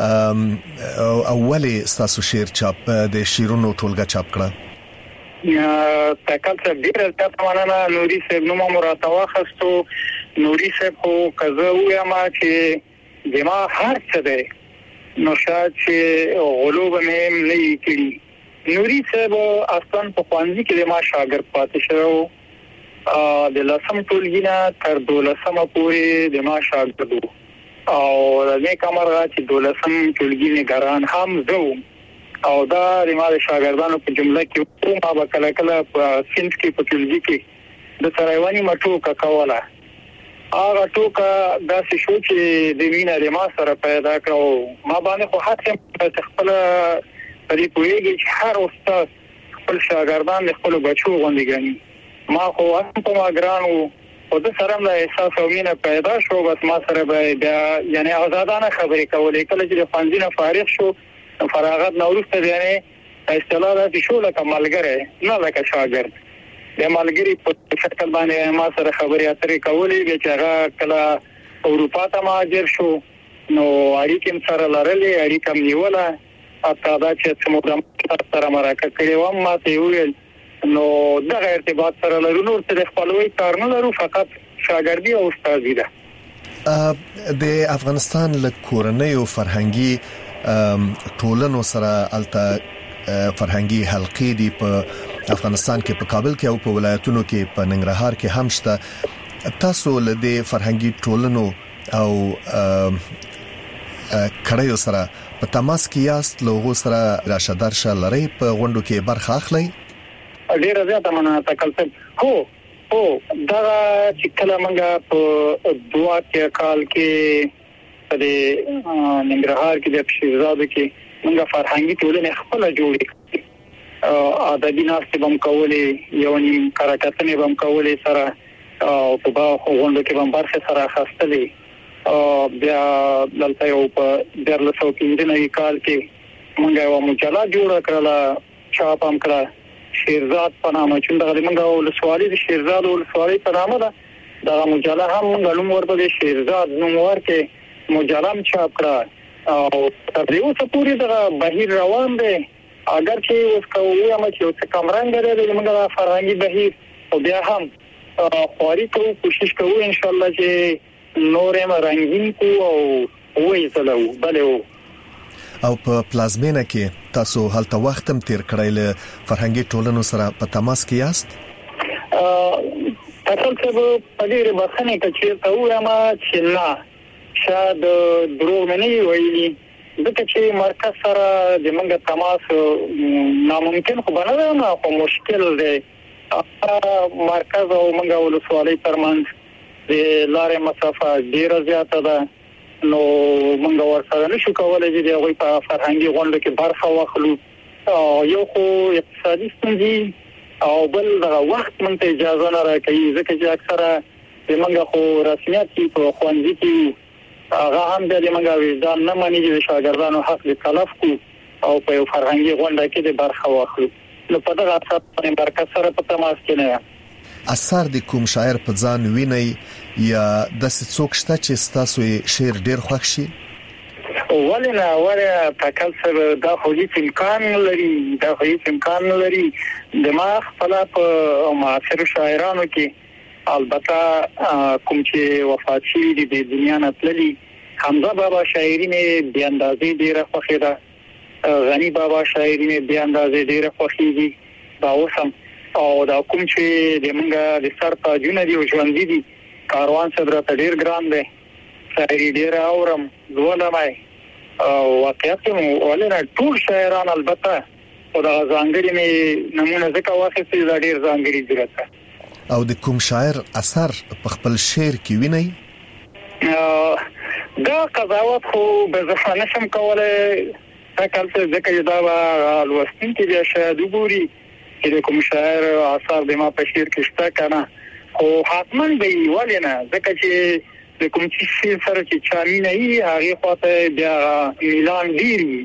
اولی تاسو شعر چاپ د شیرونو ټولګه چاپ کړه یا تکل څه ډیر تاسو مننه نوري صاحب نو مو راته واخستو نوري صاحب خو کزه وایم چې دما هر څه دی نو شاید چې غلوب مې نه کړی نوري صاحب اصلا په خوانځي کې ما شاګرد پاتې شو د لسم ټولګینا تر دولسمه پورې د ما شاګردو او د دې کمرغه چې دولسم ټولګی ګران هم زو او دا د ما شاګردانو په جمله کې ما به کله کله په سنت کې په ټولګی کې د سرایوانی مټو کا کوله هغه ټوکا داسې شو چې د وینې د ما سره پیدا کړو ما باندې خو حتی خپل پرې پوهیږي چې هر استاد خپل شاګردان خپل بچو غوندي ګڼي ما خو هم په ما ګرانو او د سره له احساس او مینه پیدا شو بس ما سره به بیا یعنی آزادانه خبرې کولې کله چې د فنزینه فارغ شو فراغت نورسته یعنی اصطلاح د شو لکه ملګری نه لکه شاګرد د ملګری په شکل باندې ما سره خبرې اترې کولې چې هغه کله اروپا ته مهاجر شو نو اړیکې سره لرلې اړیکې نیوله اته دا چې څومره سره مرکه کړې و ما ته ویل نو دغه ارتباط سره لرو تر خپلوي کار نه لرو فقط شاګردي او استادي ده د افغانستان له کورنۍ او فرهنګي ټولنو سره الته فرهنګي حلقې دي په افغانستان کې په کابل کې او په ولایتونو کې په ننګرهار کې هم شته تاسو له دې فرهنګي ټولنو او کړهیو سره په تماس کې یاست لوغو سره راشه درشه لري په غونډو کې برخه اخلي ډیره زیاته مننه تکل صاحب هو هو دا چې کله موږ په دوه کې کال کې په ننګرهار کې د شیرزاد کې موږ فرهنګي ټولنه خپل جوړې کړې ادبي ناستې بم کولې یو نیم کارکتنې بم کولې سره او په باغ غونډو کې بم برخه سره خاصتلې بیا دلته یو په درلسو کې د نوي کال کې موږ یو مجله جوړه کړله چاپ هم کړه شیرزاد په نامه چې دغه موږ ولسوالۍ د شیرزاد ولسوالۍ په نامه ده دا مجله هم غلوم ورته شیرزاد نوم ورکه مجله هم چاپ کړه او تر دې اوسه پورې دا بهیر روان دی اگر چې اوس کوو هم چې اوس کمرنګ لري موږ د فرهنګي بهیر او بیا هم خواري کوو کوشش کوو ان شاء الله چې نورې مرنګین کو او وې زلو بلو او په پلازمینه کې تاسو هلته وخت هم تیر کړی له فرهنګي ټولنو سره په تماس کې یاست؟ تاسو څه په دې بخښنه کې چې تاسو ما چې نه شاید دروغ نه ویلي دغه چې مرکز سره د منګه تماس ناممکن خو بنه نه خو مشکل دی. مرکز او منګه ولسوالۍ ترمنځ د لارې مسافه ډیره زیاته ده، نو موږ ورسره نشو کولای چې د هغوی په فرهنګي غونډو کې برخه واخلو. یو خو اقتصادي ستونزې او بل دغه وخت موږ ته اجازه نه راکوي، ځکه چې اکثره د موږ خو رسمیت کې په ښوونځي کې هغه هم د موږ وجدان نه ماني چې د شاګردانو حق د تلف کو او په یو فرهنګي غونډه کې د برخه واخلو. نو په دغه اساس باندې مرکز سره په تماس کې نه یم. اثر د کوم شاعر په ځان ویني یا د څوک شته چې تاسو یې شعر ډیر خوښ شي؟ ولنه ولا تکل سره دا خو هیڅ امکان لري، دا خو هیڅ امکان لري. د ما خپل په معاصر شاعرانو کې البته کوم چې وفات شوي دي د دنیا نه تللي، حمزه بابا شاعري مې بیا اندازې ډیره خوښه ده، غنی بابا شاعري مې بیا اندازې ډیره خوښیږي. دا اوسم او دا کوم چې د منګه د سر تاجونه دی او ژوند دي کاروان صدر ته ډیر ګران دی، شاعري ډیر اورم زولمای او واقعیت مو ولنه ټول شاعران البته او دا ځانګړي مې نمونه ځکه واخیستې دا ډیر ځانګړي درته. او د کوم شاعر اثر په خپل شعر کې ویني؟ دا قضاوت خو به زه نشم کولای، تکل څه ځکه دا لوستین کې بیا شاید وګوري چې د کوم شاعر اثر د ما په شعر کې شته کنه، خو حتما به ولنه ځکه چې د کوم چې سره چې چامینه یې هغه خواته بیا اعلان دیری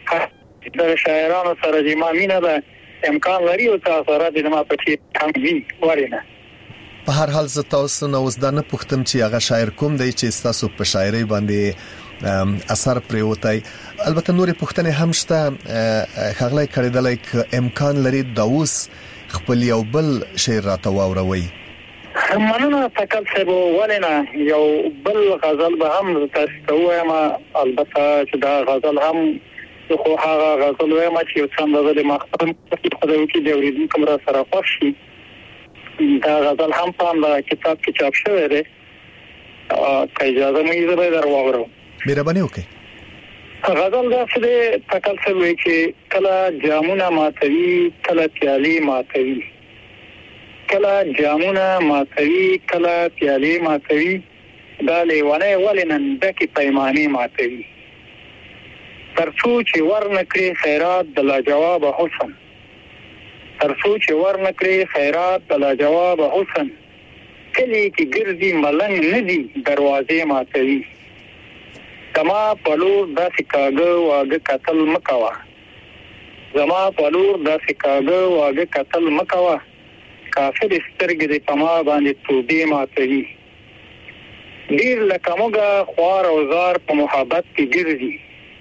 د شاعرانو سره د ما مینه ده امکان لري او تاثیرات د ما په شعر هم وي ولنه. په هر حال زه تاسو نو اوس دا نه پوښتم چې هغه شاعر کوم دی چې تاسو په شاعري باندې اثر پریوتای. البته نورې پوښتنې هم شته، خغلای کړیدلای ک امکان لري دا اوس خپل یو بل شعر راته واوروي. مننه تکل صاحب، ولنه یو بل غزل به هم تاسو ته وایم، البته چې دا غزل هم خو هغه غزل وایم چې یو څنګه د مخکم خدای کې د اوریدونکو را سره خوښ شي. دا غزل هم په کتاب کې چاپ شوی دی، که اجازه مې زه به در واورم. مهرباني وکړئ. غزل دا څه تکل څه وایي چې کله جامونه ماتوي کله پیالې ماتوي، کله جامونه ماتوي کله پیالې ماتوي، دا لیوانه ولنن دکې پیمانه ماتوي. ترڅو چې ورنکړي خیرات د لاجواب حسن، ترڅو چې ورنکړي خیرات د لاجواب حسن، کلی کې ګرځي ملنګ ندي دروازې ماتوي. زما پلور داسې کاغه واګه قتل مکوا، زما پلور داسې کاغه واګه قتل مکوا، کافر سترګې د پما باندې توبې ماتوي. ډیر لکه موږ خوار او زار په محبت کې ګرځي،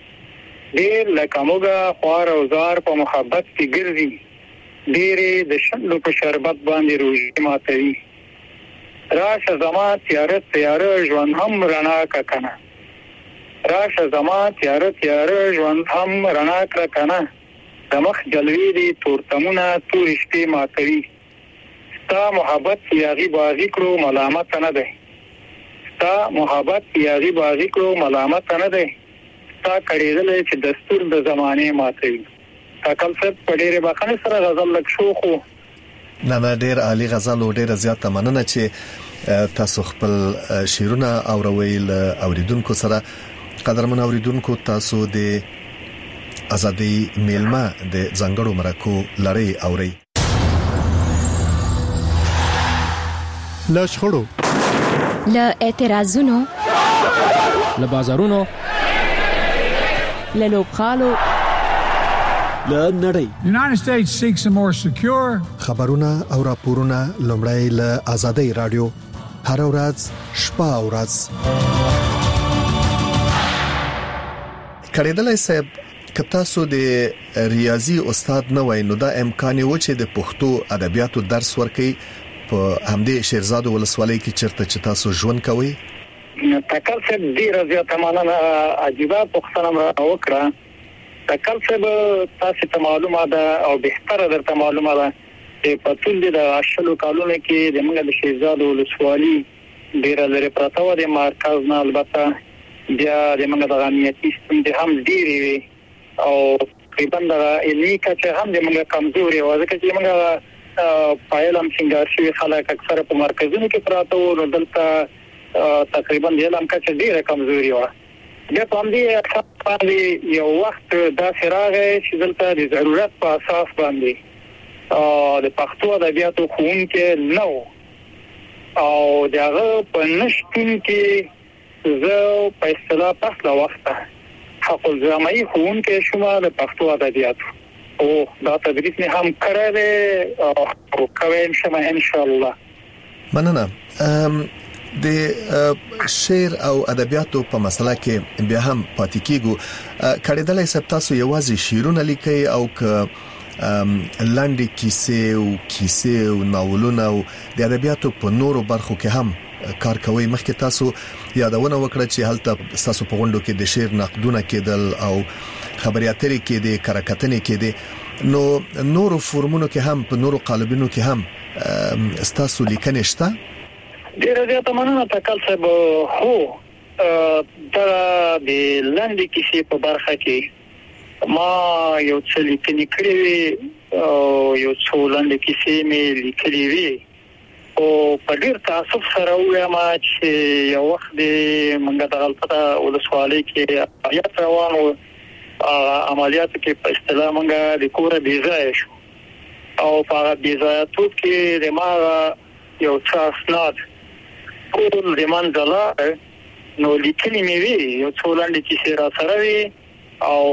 ډیر لکه موږ خوار او زار په محبت کې ګرځي، ډېرې د شنو په شربت باندې روژې ماتوي. راشه زما تیاره تیاره ژوند هم رڼا کا کنه، راشه زما تیاره تیاره ژوند هم رڼا کړه کنه، د مخ جلوې دي تورتمونه تورې شپې ماتوي. ستا محبت یاغي باغي کړو ملامت نه دی، ستا محبت یاغي باغي کړو ملامت نه دی، ستا کړېدل چې دستور د زمانه ماتوي. تکل څه په ډېره بخنه سره غزل لک شو خو نه نه ډېر عالی غزل او ډېر زیاته مننه چې تاسو خپل شعرونه اوروي ل اوریدونکو سره. قدرمن اوریدونکو، تاسو د ازادي میلمه د ځنګړو مرکو لړۍ اوري. لا شخړو، لا اعتراضونو، لا بازارونو، لا لوبخالو، لا نړۍ. United States seeks a more secure. خبرونه او راپورونه لومړی له ازادي رادیو هر ورځ شپه او ورځ. کړیدلای صاحب، که تاسو د ریاضي استاد نه وای نو دا امکان و چې د پښتو ادبیاتو درس ورکړي په همدې شیرزاد ولسوالۍ کې چیرته چې تاسو ژوند کوئ. تکل څه ډیر زیاته مننه، عجیبه پوښتنه وکړه. تکل څه تاسو ته معلومه ده او بهتره درته معلومه ده چې په ټول د اشلو کالونو کې د موږ د شهزاد ولسوالي ډیر لري پراته و د مرکز نه البته بیا د موږ د امنیتي سیستم د هم ډیری وي او تقریبا د علمي کچه هم د موږ کمزوري و ځکه چې موږ پایلم څنګه شي خلک اکثر په مرکزونو کې پراته و نو دلته تقریبا د علم کچه ډیره کمزوري و بیا په دې باندې یو وخت دا سراغه چې دلته د ضرورت په اساس باندې د پښتو ادبیاتو ښوونکي نو او دغه په نشټون کې زه په اصطلاح په لا وخت حق الزامي ښوونکي شوم د پښتو ادبیاتو او دا تدریس نه هم کړی او کوم شمه ان شاء الله. مننه. د شعر او ادبیاتو په مسله کې بیا هم پاتې کیږو کړهدلای سب تاسو یوازې شعرونه لیکي او ک لاندې کیسې او کیسې او ناولونه او د ادبیاتو په نورو برخو کې هم کار کوي. مخکې تاسو یادونه وکړه چې هلته تاسو په غونډو کې د شعر نقدونه کېدل او خبري اترې کې د کارکتنې کې دي نو نورو فورمونو کې هم په نورو قالبونو کې هم تاسو لیکنې شته. ډیر زیاته مننه تکل صاحب. هو دا د لاندې کیسې په برخه کې ما یو څه لیکنې کړې وي او یو څو لاندې کیسې مې لیکلې وي او په ډیر تاسف سره وایم چې یو وخت د منګه د غلطه ولسوالۍ کې عملیات روان و عملیات کې په اصطلاح منګه د کوره بیځای شو او په هغه بیځایاتو کې د ما یو څه اسناد ټول د منځله نو لیکنې مې وی یو څو لاندې کیسې را سره وي او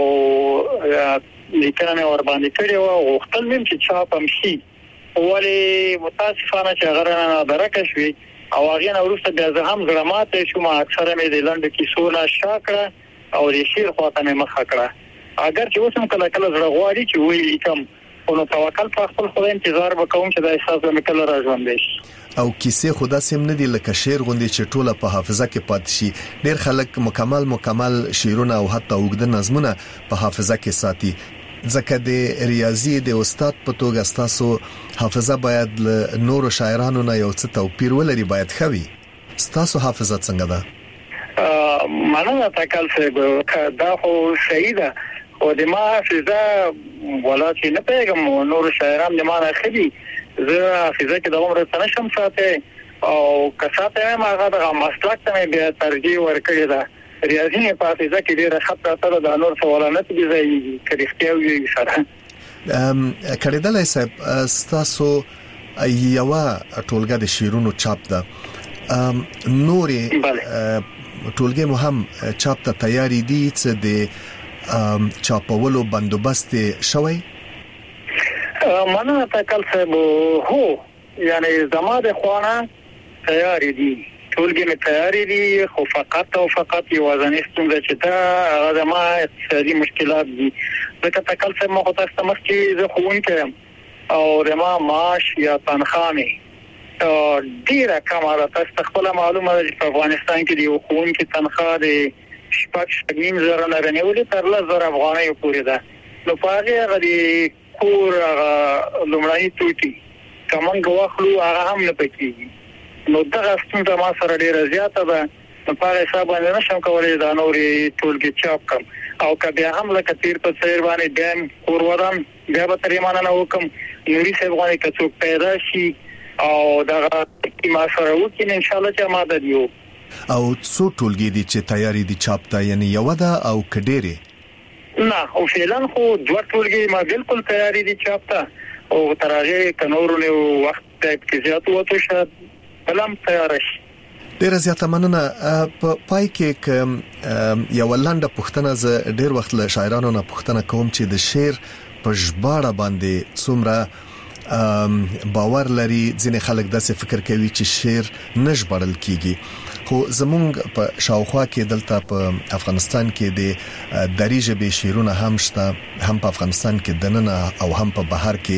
لیکنه مې ور باندې کړې و او خپل مې چې چاپ هم شي ولې متاسفانه چې غره نه درکه شوي او هغه نه ورسته بیا زه هم غرامات شوم اکثره مې د لاندې کیسو نه شاکړه او د شیر خواته مې مخ کړه اگر چې اوسم کله کله زړه غواړي چې وی لیکم نو توکل په خپل خدای انتظار وکوم چې دا احساس مې کله راځوندې شي. او کیسې خدا سم نه دی لکه شعر غوندي چې ټوله په حافظه کې پاتې شي. ډیر خلک مکمل مکمل شعرونه او حتی اوږده نظمونه په حافظه کې ساتي ځکه د ریاضي د استاد په توګه تاسو حافظه باید له نورو شاعرانو نه یو څه توپیر ولري باید خوي. تاسو حافظه څنګه ده؟ مننه تکل صاحب. دا خو صحیح ده او د ما حافظه ولا چې نه پیغام نور شاعران د ما نه خدي زه حافظه کې د عمر سره شم ساته او کساته ما هغه د مسلک ته بیا ترجیح ورکړی ده. ریاضي په حافظه کې ډیره خطر سره د نور سوالات دي ځای کې اختیاري سره. ام کړهدلای صاحب تاسو یو ټولګه د شیرونو چاپ ده ام نوري ټولګه مو هم چاپ ته تیاری دي چې د چاپولو بندوبست شوی؟ مننه تکل صاحب. هو یعنی زما د خوانه تیاری دي ټولګه می تیاری دي خو فقط او فقط یو ځنې ستونزه چې دا هغه ما اقتصادي مشکلات دي ځکه تکل صاحب مخ ته استمر چې زه خوونکم او رما معاش یا تنخواه می ډیره کمه ده. تاسو خپل معلومه ده چې په افغانستان کې دی خوونکي تنخواه دی شپږ شپږ زره نه رنولې تر لس زره افغانۍ پورې ده. نو په هغه غوډي کور هغه لومړی توټي کومنګ واخلو هغه هم نه پکېږي نو دا ستونزه ما سره ډیره زیاته ده. نو په حساب باندې نشم کولای دا نورې ټولګي چاپ کړم او کبه هم لکه تیر په سیر باندې دیم کور ودان بیا به ترې مانه وکم نوري څه غواړي که څوک پیدا شي او دا ما سره وکړي ان شاء الله چې ما د دیو او څو ټولګي دي چې تیاری دي چاپ ته یعنی یو ده او کډيري؟ نه او فعلا خو دوه ټولګي ما بالکل تیاری دي چاپ ته او ترغه کنورو له وخت کې زیات وته شد بلم تیار شي. ډیر زیاته مننه. په پای کې کوم یو لاندې پښتنه ز ډیر وخت له شاعرانو نه پښتنه کوم چې د شعر په ژباړه باندې څومره باور لري. ځینې خلک داسې فکر کوي چې شعر نشبړل کیږي خو زمونږ په شاوخوا کې دلته په افغانستان کې د دری ژبې شعرونه هم شته هم په افغانستان کې دننه او هم په بهر کې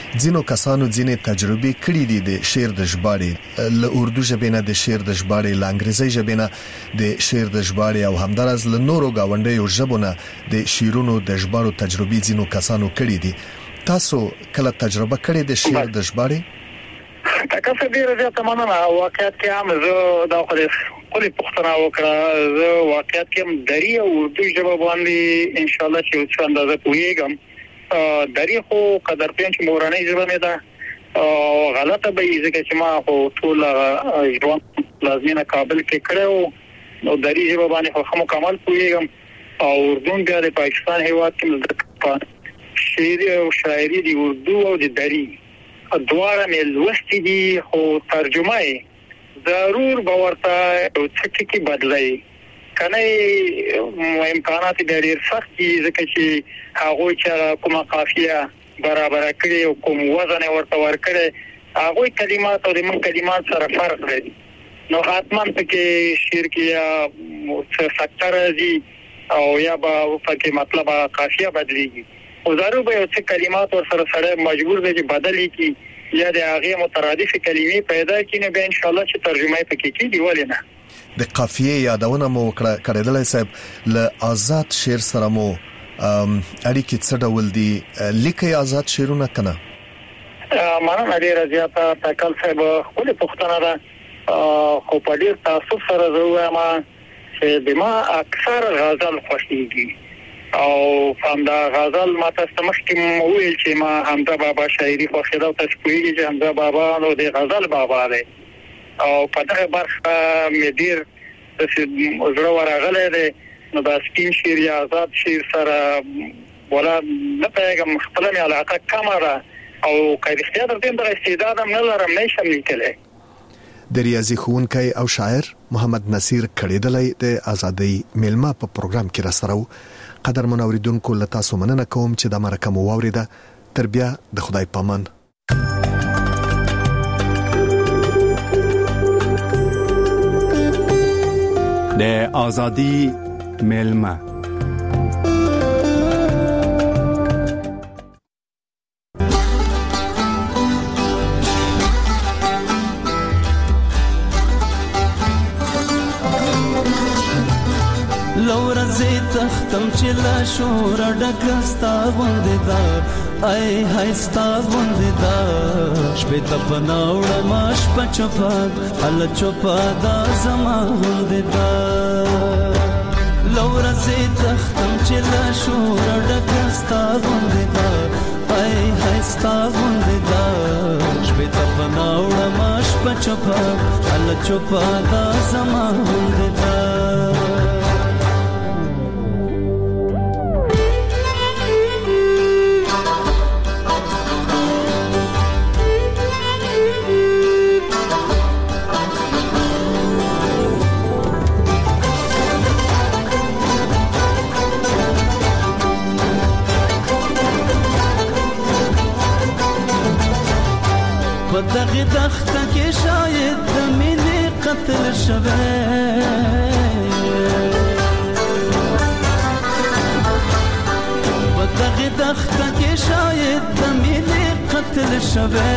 ځینو کسانو ځینې تجربې کړې دي د شعر د ژباړې له اردو ژبې نه د شعر د ژباړې له انګریزي ژبې نه د شعر د ژباړې او همدارس له نورو گاونډیو ژبو نه د شعرونو د ژباړو تجربې ځینو کسانو کړې دي. تاسو کله تجربه کړې د شعر د ژباړې؟ تاسو ډیر زیات مننه. واقعیت کې هم زه دا خپل پښتنه وکړه، زه واقعیت کې هم دري او اردو ژبه باندې ان شاء الله چې څه اندازه پوهیږم. دري خو قدر پین چې موراني ژبه نه ده او غلطه به یې ځکه چې ما خو ټول ژوند لازمینه کابل کې کړو نو دري ژبه باندې خو مکمل پوهیږم. او اردو بیا د پاکستان هیواد کې شعر او شاعري دی اردو او د دري دواره مې لوستي دي، خو ترجمه یې ضرور به ورته څه کې بدلای کنه امکانات ډېر سخت دي ځکه چې هغه چې کومه قافیه برابر کړي او کوم وزن ورته ورکړي هغه کلمات او د من کلمات سره فرق لري. نو حتمان پکې شعر کې څه فاکتور دي او یا به پکې مطلب قافیه بدليږي او ضرور به څه کلمات ور سره سره مجبور دي چې بدلي کی یا د هغه مترادف کلمې پیدا کینې به ان شاء الله چې ترجمه پکې کیږي ولې نه. د قافیه یادونه مو کړه صاحب له آزاد شعر سره مو اړیکې څه ډول دي؟ لیکي آزاد شعرونه کنه؟ مانه ډیره زیاته تکل صاحب خپل پښتنه ده خو په ډیر تاسو سره زوما چې د ما اکثر غزل خوښیږي او فهمدا غزل ما تاسو مخکې وویل چې ما حمزه بابا شاعري خوښه ده او تاسو پوهیږئ چې حمزه بابا نو د غزل بابا دی او په دغه برخه مې ډیر د زړه ورغله ده نو دا سپین شعر یا آزاد شعر سره ولا نه پیغام خپل مې علاقه کمره او کله چې دا د استعداد هم نه لرم نشم لیکلای. د ریاضي ښوونکی او شاعر محمد نصیر کړیدلې د ازادي میلمه په پروګرام کې را سره قدر منوریدونکو لتا سو مننه کوم چې د مرکه مو واوریده. تر بیا د خدای پامان. د ازادي میلمه تختم چې لا شور ډکستا غوندې دا ای هاي ستا غوندې دا شپې ته پناوړه ماش په چوپا ال چوپا دا زما غوندې دا لور زه تختم چې لا شور ډکستا غوندې دا ای هاي ستا غوندې دا شپې ته پناوړه ماش په چوپا ال چوپا دا زما غوندې دا دغه دخته کې شاید د مینې قتل شوه په دغه دخته کې شاید د مینې قتل شوه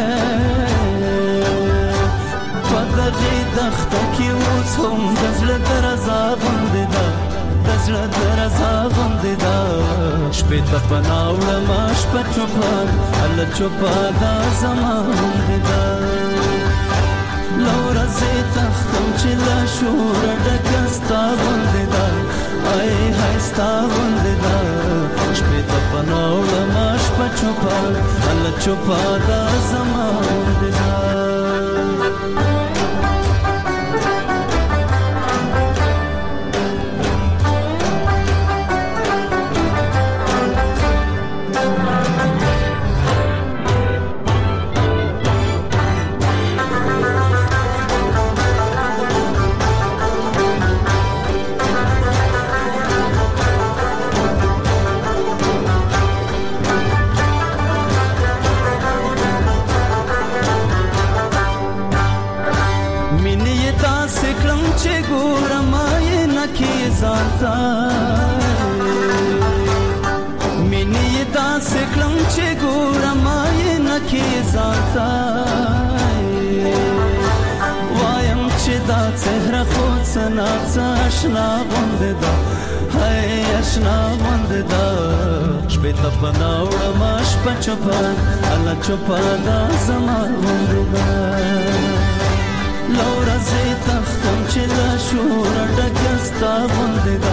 په دغه دخته کې اوس هم د زړه درزا غوندې ده د زړه درزا غوندې ده شپې ته پناوړه ماش په چوپا ال چوپا دا زما غوندې ده لوره زه تختم چې لا شور ډکه ستا غوندې ده ای هاي ستا غوندې ده شپې ته پناوړه ماش په چوپا ال چوپا دا زما غوندې ده مینې دا سکلم چې ګورم کې ځانتا وایم چې دا څهره خو څنا څاشنا غوندې دا هاي اشنا غوندې دا شپې ته پناوړه ماش پچپا الله چپا دا زما غوندې دا لورا زه تختم چې لا شور ډکستا غوندې دا